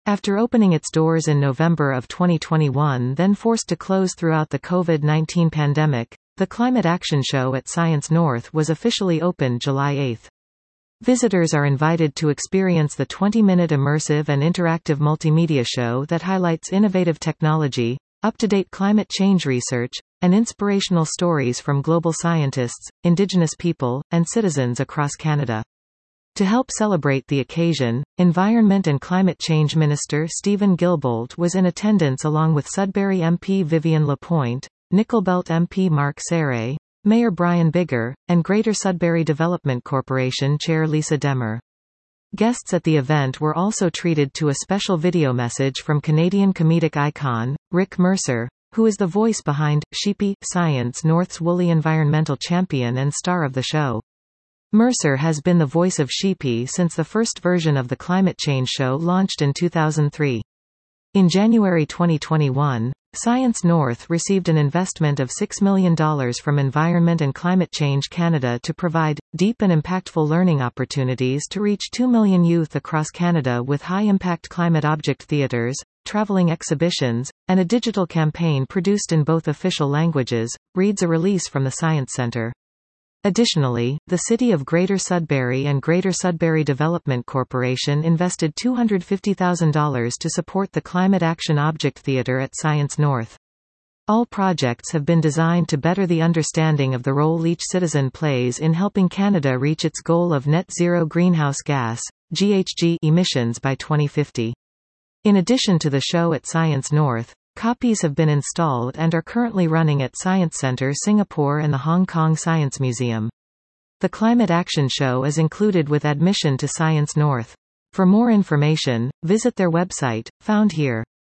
After opening its doors in November of 2021, then forced to close throughout the COVID-19 pandemic, the Climate Action Show at Science North was officially opened July 8. Visitors are invited to experience the 20-minute immersive and interactive multimedia show that highlights innovative technology, up-to-date climate change research, and inspirational stories from global scientists, Indigenous people, and citizens across Canada. To help celebrate the occasion, Environment and Climate Change Minister Stephen Guilbeault was in attendance along with Sudbury MP Vivian Lapointe, Nickel Belt MP Mark Serre, Mayor Brian Bigger, and Greater Sudbury Development Corporation Chair Lisa Demmer. Guests at the event were also treated to a special video message from Canadian comedic icon, Rick Mercer, who is the voice behind Sheepy, Science North's woolly environmental champion and star of the show. Mercer has been the voice of Sheepy since the first version of the Climate Change Show launched in 2003. In January 2021, Science North received an investment of $6 million from Environment and Climate Change Canada to provide deep and impactful learning opportunities to reach 2 million youth across Canada with high-impact climate object theaters, traveling exhibitions, and a digital campaign produced in both official languages, reads a release from the Science Centre. Additionally, the City of Greater Sudbury and Greater Sudbury Development Corporation invested $250,000 to support the Climate Action Object Theatre at Science North. All projects have been designed to better the understanding of the role each citizen plays in helping Canada reach its goal of net zero greenhouse gas (GHG) emissions by 2050. In addition to the show at Science North, copies have been installed and are currently running at Science Centre Singapore and the Hong Kong Science Museum. The Climate Action Show is included with admission to Science North. For more information, visit their website, found here.